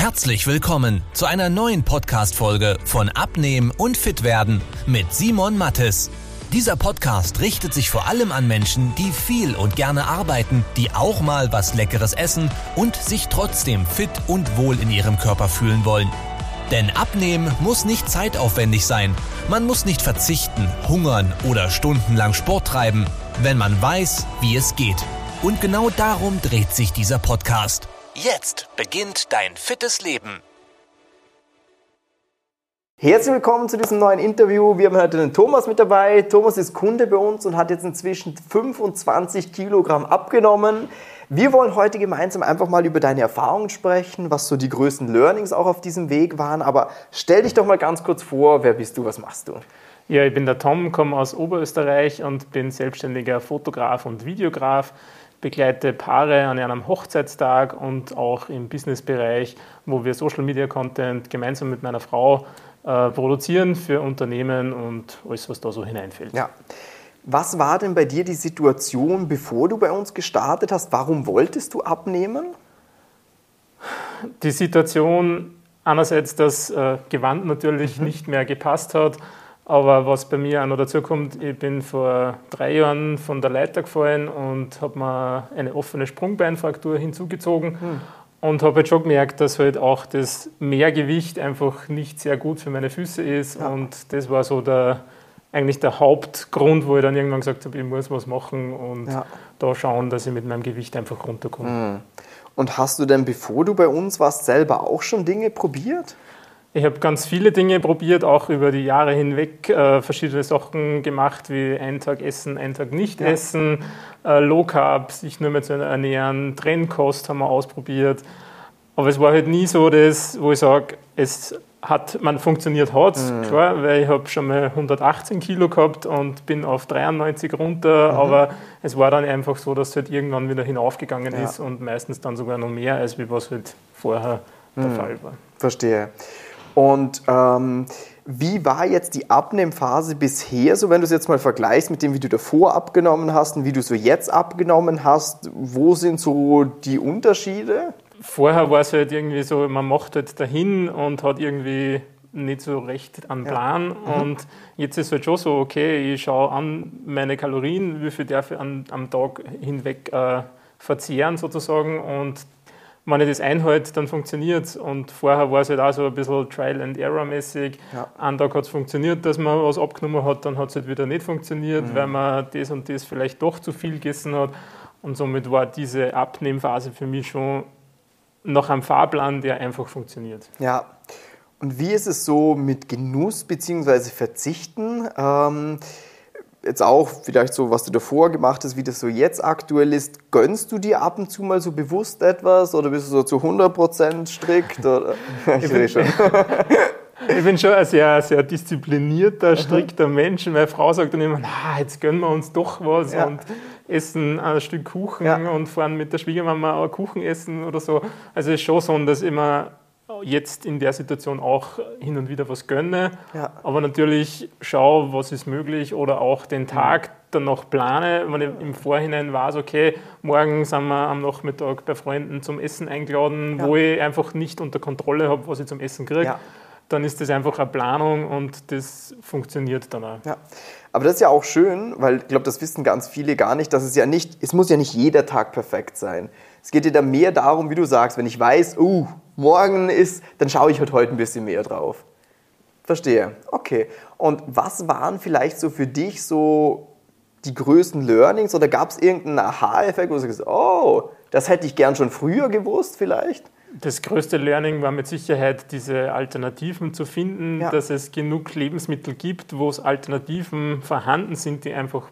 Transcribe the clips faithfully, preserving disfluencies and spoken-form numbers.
Herzlich willkommen zu einer neuen Podcast-Folge von Abnehmen und Fitwerden mit Simon Mattes. Dieser Podcast richtet sich vor allem an Menschen, die viel und gerne arbeiten, die auch mal was Leckeres essen und sich trotzdem fit und wohl in ihrem Körper fühlen wollen. Denn Abnehmen muss nicht zeitaufwendig sein. Man muss nicht verzichten, hungern oder stundenlang Sport treiben, wenn man weiß, wie es geht. Und genau darum dreht sich dieser Podcast. Jetzt beginnt dein fittes Leben. Herzlich willkommen zu diesem neuen Interview. Wir haben heute den Thomas mit dabei. Thomas ist Kunde bei uns und hat jetzt inzwischen fünfundzwanzig Kilogramm abgenommen. Wir wollen heute gemeinsam einfach mal über deine Erfahrungen sprechen, was so die größten Learnings auch auf diesem Weg waren. Aber stell dich doch mal ganz kurz vor, wer bist du, was machst du? Ja, ich bin der Tom, komme aus Oberösterreich und bin selbstständiger Fotograf und Videograf. Begleite Paare an einem Hochzeitstag und auch im Businessbereich, wo wir Social Media Content gemeinsam mit meiner Frau äh, produzieren für Unternehmen und alles, was da so hineinfällt. Ja. Was war denn bei dir die Situation, bevor du bei uns gestartet hast? Warum wolltest du abnehmen? Die Situation einerseits, dass äh, Gewand natürlich mhm. nicht mehr gepasst hat. Aber was bei mir auch noch dazu kommt, ich bin vor drei Jahren von der Leiter gefallen und habe mir eine offene Sprungbeinfraktur hinzugezogen hm. und habe halt schon gemerkt, dass halt auch das Mehrgewicht einfach nicht sehr gut für meine Füße ist. Ja. Und das war so der, eigentlich der Hauptgrund, wo ich dann irgendwann gesagt habe, ich muss was machen und ja. da schauen, dass ich mit meinem Gewicht einfach runterkomme. Hm. Und hast du denn, bevor du bei uns warst, selber auch schon Dinge probiert? Ich habe ganz viele Dinge probiert, auch über die Jahre hinweg, äh, verschiedene Sachen gemacht, wie einen Tag essen, einen Tag nicht ja. essen, äh, Low Carb, sich nur mehr zu ernähren, Trennkost haben wir ausprobiert. Aber es war halt nie so, das, wo ich sage, es hat, man funktioniert hat es, mhm. klar, weil ich habe schon mal hundertachtzehn Kilo gehabt und bin auf dreiundneunzig runter, mhm. aber es war dann einfach so, dass es halt irgendwann wieder hinaufgegangen ja. ist und meistens dann sogar noch mehr, als wie was halt vorher mhm. der Fall war. Verstehe. Und ähm, wie war jetzt die Abnehmphase bisher, so wenn du es jetzt mal vergleichst mit dem, wie du davor abgenommen hast und wie du so jetzt abgenommen hast, wo sind so die Unterschiede? Vorher war es halt irgendwie so, man macht halt dahin und hat irgendwie nicht so recht einen Plan ja. mhm. und jetzt ist halt schon so, okay, ich schaue an meine Kalorien, wie viel darf ich an, am Tag hinweg äh, verzehren sozusagen und wenn ich das einhalte, dann funktioniert es. Und vorher war es halt auch so ein bisschen Trial-and-Error-mäßig. Ja. Einen Tag hat es funktioniert, dass man was abgenommen hat, dann hat es halt wieder nicht funktioniert, mhm. weil man das und das vielleicht doch zu viel gegessen hat. Und somit war diese Abnehmphase für mich schon nach einem Fahrplan, der einfach funktioniert. Ja. Und wie ist es so mit Genuss bzw. Verzichten? Ähm, Jetzt auch vielleicht so, was du davor gemacht hast, wie das so jetzt aktuell ist. Gönnst du dir ab und zu mal so bewusst etwas oder bist du so zu hundert Prozent strikt? Oder? Ich, ich, bin, schon. ich bin schon ein sehr, sehr disziplinierter, strikter Mensch. Meine Frau sagt dann immer, na, jetzt gönnen wir uns doch was ja. und essen ein Stück Kuchen ja. und fahren mit der Schwiegermama auch Kuchen essen oder so. Also es ist schon so, dass immer jetzt in der Situation auch hin und wieder was gönne, ja. aber natürlich schaue, was ist möglich oder auch den Tag mhm. dann noch plane, wenn ich im Vorhinein weiß, okay, morgen sind wir am Nachmittag bei Freunden zum Essen eingeladen, ja. wo ich einfach nicht unter Kontrolle habe, was ich zum Essen kriege, ja. dann ist das einfach eine Planung und das funktioniert dann auch. Ja. Aber das ist ja auch schön, weil ich glaube, das wissen ganz viele gar nicht, dass es ja nicht, es muss ja nicht jeder Tag perfekt sein. Es geht ja dann mehr darum, wie du sagst, wenn ich weiß, uh, morgen ist, dann schaue ich halt heute ein bisschen mehr drauf. Verstehe. Okay. Und was waren vielleicht so für dich so die größten Learnings oder gab es irgendeinen Aha-Effekt, wo du sagst, oh, das hätte ich gern schon früher gewusst vielleicht? Das größte Learning war mit Sicherheit, diese Alternativen zu finden, ja. dass es genug Lebensmittel gibt, wo es Alternativen vorhanden sind, die einfach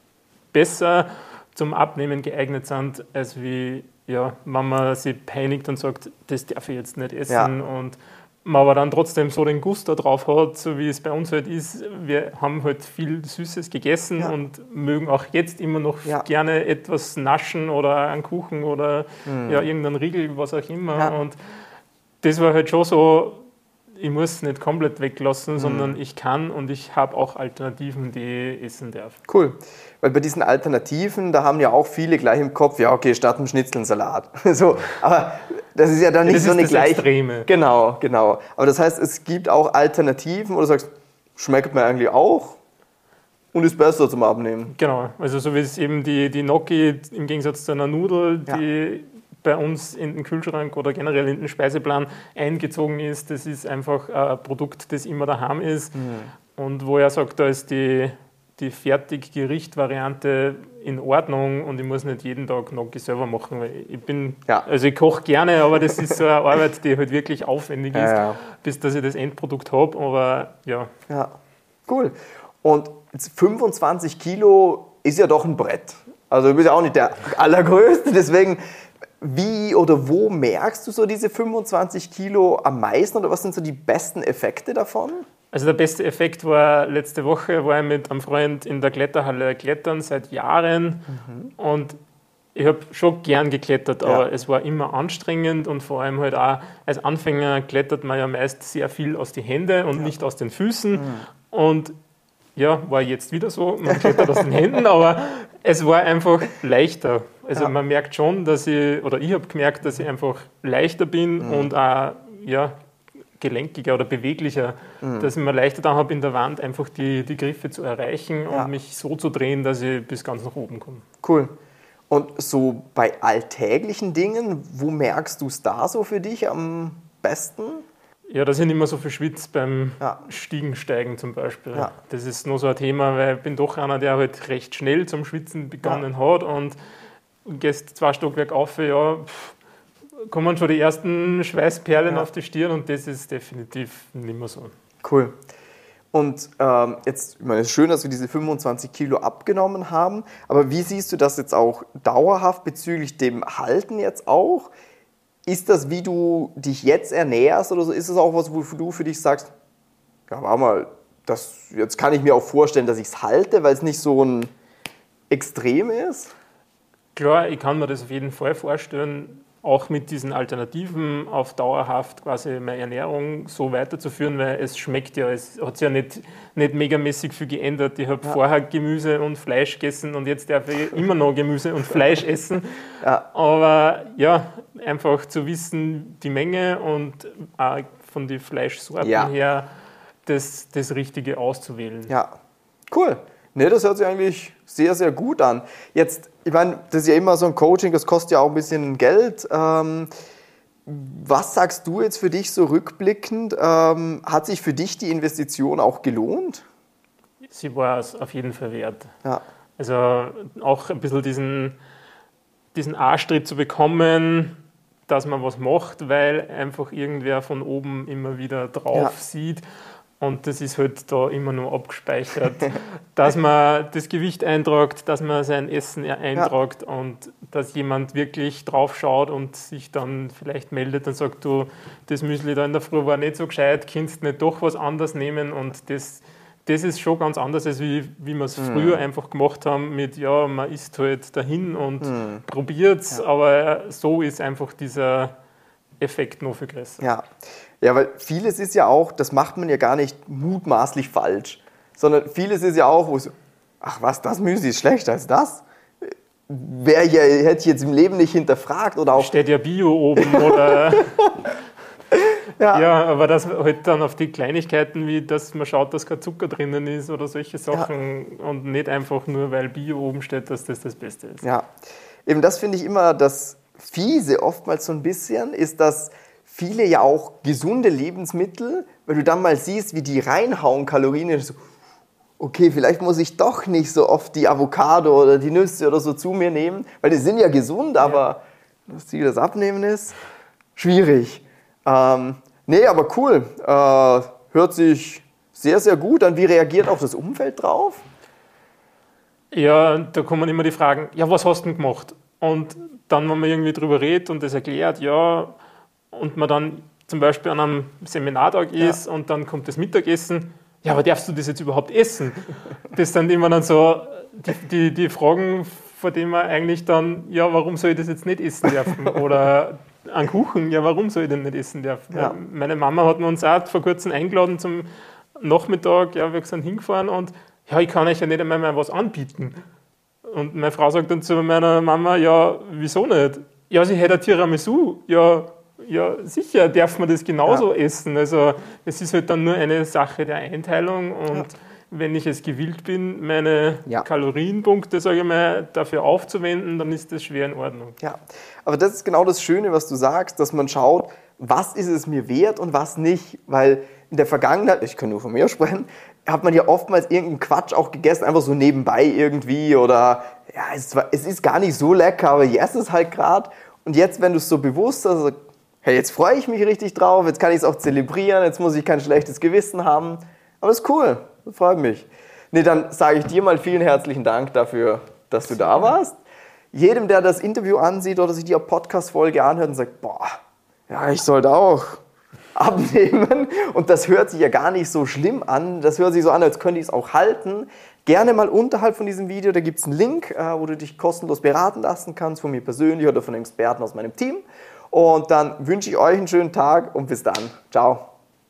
besser zum Abnehmen geeignet sind, als wie, ja, wenn man sich peinigt und sagt, das darf ich jetzt nicht essen. Ja. Und man aber dann trotzdem so den Gusto drauf hat, so wie es bei uns halt ist. Wir haben halt viel Süßes gegessen ja. und mögen auch jetzt immer noch ja. gerne etwas naschen oder einen Kuchen oder mhm. ja, irgendeinen Riegel, was auch immer. Ja. Und das war halt schon so, ich muss es nicht komplett weglassen, mhm. sondern ich kann und ich habe auch Alternativen, die ich essen darf. Cool. Weil bei diesen Alternativen, da haben ja auch viele gleich im Kopf, ja okay, statt einem Schnitzel einen Salat. So, aber das ist ja dann nicht das so ist eine das gleiche... Extreme. Genau, genau. Aber das heißt, es gibt auch Alternativen, wo du sagst, schmeckt mir eigentlich auch und ist besser zum Abnehmen. Genau, also so wie es eben die, die Gnocchi im Gegensatz zu einer Nudel, die ja. bei uns in den Kühlschrank oder generell in den Speiseplan eingezogen ist, das ist einfach ein Produkt, das immer daheim ist. Mhm. Und wo er sagt, da ist die, die Fertiggericht-Variante in Ordnung und ich muss nicht jeden Tag Gnocchi selber machen, weil ich bin, ja. also ich koche gerne, aber das ist so eine Arbeit, die halt wirklich aufwendig ist, ja, ja. bis dass ich das Endprodukt habe, aber ja. Ja, cool. Und jetzt fünfundzwanzig Kilo ist ja doch ein Brett. Also du bist ja auch nicht der Allergrößte, deswegen, wie oder wo merkst du so diese fünfundzwanzig Kilo am meisten oder was sind so die besten Effekte davon? Also der beste Effekt war, letzte Woche war ich mit einem Freund in der Kletterhalle klettern, seit Jahren. Mhm. Und ich habe schon gern geklettert, aber ja. es war immer anstrengend und vor allem halt auch als Anfänger klettert man ja meist sehr viel aus den Händen und ja. nicht aus den Füßen. Mhm. Und ja, war jetzt wieder so, man klettert aus den Händen, aber es war einfach leichter. Also ja. man merkt schon, dass ich, oder ich habe gemerkt, dass ich einfach leichter bin mhm. und auch ja, gelenkiger oder beweglicher, mhm. dass ich mir leichter dann habe, in der Wand einfach die, die Griffe zu erreichen ja. und mich so zu drehen, dass ich bis ganz nach oben komme. Cool. Und so bei alltäglichen Dingen, wo merkst du es da so für dich am besten? Ja, dass ich nicht mehr so viel schwitze beim ja. Stiegensteigen zum Beispiel. Ja. Das ist nur so ein Thema, weil ich bin doch einer, der halt recht schnell zum Schwitzen begonnen ja. hat und gehst zwei Stockwerke auf, ja, pff, kommen schon die ersten Schweißperlen ja. auf die Stirn und das ist definitiv nicht mehr so. Cool. Und ähm, jetzt, ich meine, es ist schön, dass wir diese fünfundzwanzig Kilo abgenommen haben, aber wie siehst du das jetzt auch dauerhaft bezüglich dem Halten jetzt auch? Ist das, wie du dich jetzt ernährst oder so? Ist das auch was, wo du für dich sagst, ja, warte mal, das, jetzt kann ich mir auch vorstellen, dass ich es halte, weil es nicht so ein Extrem ist? Klar, ich kann mir das auf jeden Fall vorstellen, auch mit diesen Alternativen auf dauerhaft quasi meine Ernährung so weiterzuführen, weil es schmeckt ja, es hat sich ja nicht, nicht megamäßig viel geändert. Ich habe ja. vorher Gemüse und Fleisch gegessen und jetzt darf ich immer noch Gemüse und Fleisch essen. Ja. Aber ja, einfach zu wissen, die Menge und auch von den Fleischsorten ja. her das, das Richtige auszuwählen. Ja, cool. Ne, das hört sich eigentlich sehr, sehr gut an. Jetzt, ich meine, das ist ja immer so ein Coaching, das kostet ja auch ein bisschen Geld. Ähm, was sagst du jetzt für dich so rückblickend? Ähm, hat sich für dich die Investition auch gelohnt? Sie war es auf jeden Fall wert. Ja. Also auch ein bisschen diesen, diesen Arschtritt zu bekommen, dass man was macht, weil einfach irgendwer von oben immer wieder drauf ja. sieht. Und das ist halt da immer nur abgespeichert, dass man das Gewicht eintragt, dass man sein Essen eintragt ja. und dass jemand wirklich drauf schaut und sich dann vielleicht meldet und sagt, du, das Müsli da in der Früh war nicht so gescheit, kannst nicht doch was anderes nehmen. Und das, das ist schon ganz anders, als wie, wie wir es mhm. früher einfach gemacht haben mit, ja, man isst halt dahin und mhm. probiert es, ja. aber so ist einfach dieser Effekt noch viel größer. Ja. Ja, weil vieles ist ja auch, das macht man ja gar nicht mutmaßlich falsch, sondern vieles ist ja auch, wo es, ach was, das Müsli ist schlechter als das? Wer ja, hätte ich jetzt im Leben nicht hinterfragt oder auch... Steht ja Bio oben oder... ja. ja, aber das halt dann auf die Kleinigkeiten, wie dass man schaut, dass kein Zucker drinnen ist oder solche Sachen ja. und nicht einfach nur, weil Bio oben steht, dass das das Beste ist. Ja, eben das finde ich immer das Fiese oftmals so ein bisschen, ist, dass viele ja auch gesunde Lebensmittel, weil du dann mal siehst, wie die reinhauen Kalorien, so, okay, vielleicht muss ich doch nicht so oft die Avocado oder die Nüsse oder so zu mir nehmen, weil die sind ja gesund, aber ja. das Ziel, das Abnehmen ist, schwierig. Ähm, nee, aber cool. Äh, hört sich sehr, sehr gut an. Wie reagiert auch das Umfeld drauf? Ja, da kommen immer die Fragen, ja, was hast du denn gemacht? Und dann, wenn man irgendwie drüber redet und das erklärt, ja, und man dann zum Beispiel an einem Seminartag ist ja. und dann kommt das Mittagessen, ja, aber darfst du das jetzt überhaupt essen? Das sind immer dann so die, die, die Fragen, vor denen man eigentlich dann, ja, warum soll ich das jetzt nicht essen dürfen? Oder einen Kuchen, ja, warum soll ich den nicht essen dürfen? Ja. Meine Mama hat uns auch vor kurzem eingeladen zum Nachmittag, ja, wir sind hingefahren und ja, ich kann euch ja nicht einmal mal was anbieten. Und meine Frau sagt dann zu meiner Mama, ja, wieso nicht? Ja, sie hätte ein Tiramisu. Ja, ja, sicher darf man das genauso ja. essen. Also es ist halt dann nur eine Sache der Einteilung und ja. wenn ich es gewillt bin, meine ja. Kalorienpunkte, sage ich mal, dafür aufzuwenden, dann ist das schwer in Ordnung. Ja, aber das ist genau das Schöne, was du sagst, dass man schaut, was ist es mir wert und was nicht, weil in der Vergangenheit, ich kann nur von mir sprechen, hat man ja oftmals irgendeinen Quatsch auch gegessen, einfach so nebenbei irgendwie oder ja, es, war, es ist gar nicht so lecker, aber ich esse es halt gerade und jetzt, wenn du es so bewusst hast, also, hey, jetzt freue ich mich richtig drauf, jetzt kann ich es auch zelebrieren, jetzt muss ich kein schlechtes Gewissen haben, aber das ist cool, das freut mich. Nee, dann sage ich dir mal vielen herzlichen Dank dafür, dass du da warst. Jedem, der das Interview ansieht oder sich die Podcast-Folge anhört und sagt, boah, ja, ich sollte auch abnehmen und das hört sich ja gar nicht so schlimm an, das hört sich so an, als könnte ich es auch halten. Gerne mal unterhalb von diesem Video, da gibt es einen Link, wo du dich kostenlos beraten lassen kannst, von mir persönlich oder von einem Experten aus meinem Team. Und dann wünsche ich euch einen schönen Tag und bis dann. Ciao.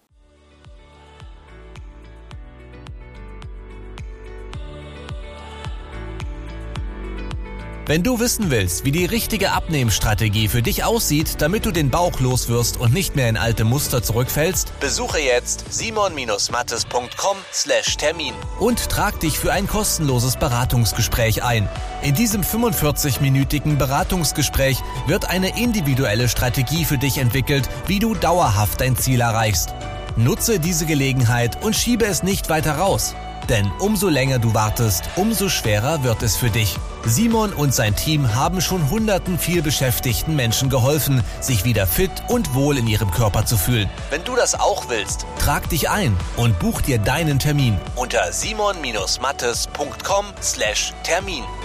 Wenn du wissen willst, wie die richtige Abnehmstrategie für dich aussieht, damit du den Bauch loswirst und nicht mehr in alte Muster zurückfällst, besuche jetzt simon mattes punkt com slash Termin und trag dich für ein kostenloses Beratungsgespräch ein. In diesem fünfundvierzig-minütigen Beratungsgespräch wird eine individuelle Strategie für dich entwickelt, wie du dauerhaft dein Ziel erreichst. Nutze diese Gelegenheit und schiebe es nicht weiter raus. Denn umso länger du wartest, umso schwerer wird es für dich. Simon und sein Team haben schon hunderten vielbeschäftigten Menschen geholfen, sich wieder fit und wohl in ihrem Körper zu fühlen. Wenn du das auch willst, trag dich ein und buch dir deinen Termin unter simon mattes punkt com slash Termin.